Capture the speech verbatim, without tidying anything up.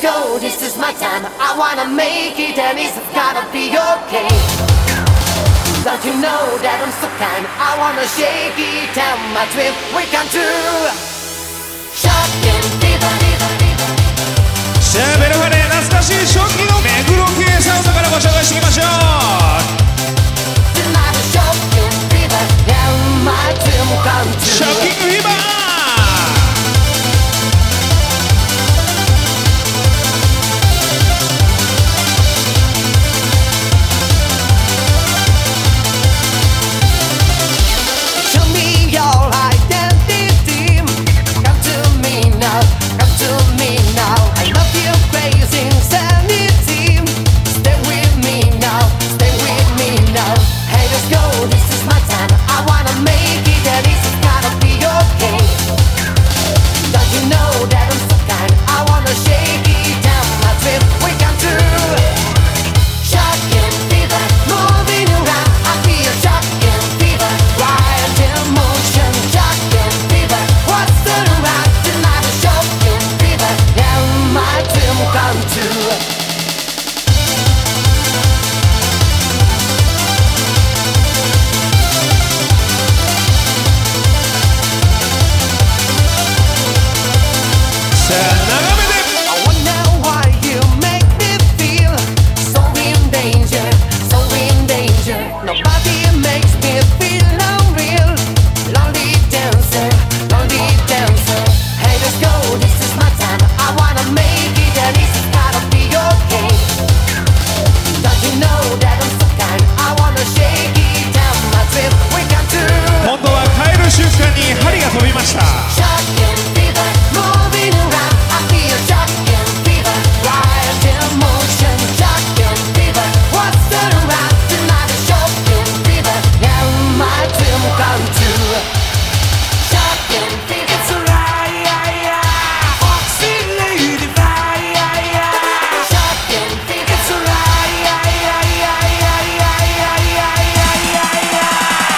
go, this is my time. I wanna make it and it's gotta be okay. Don't you know that I'm so kind? I wanna shake it and my dream we can do. Shocking fever. シャーベルファレ懐かしい初期の目黒系サウンドからご紹介していきましょう。